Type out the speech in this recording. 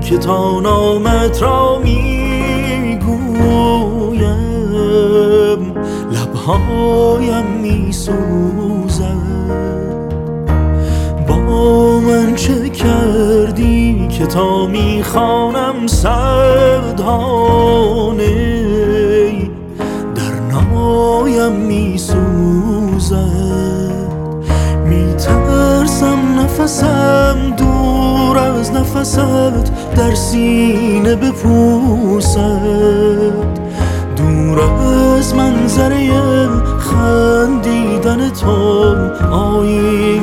که تا نامت را میگویم لبهایم میسوزد. با من چه کردی که تا میخوانم صدهانه در نایم میسوزد. میترسم نفسم دور از نفست در سینه بپوسد، دور از منظره خندیدن تو آیینه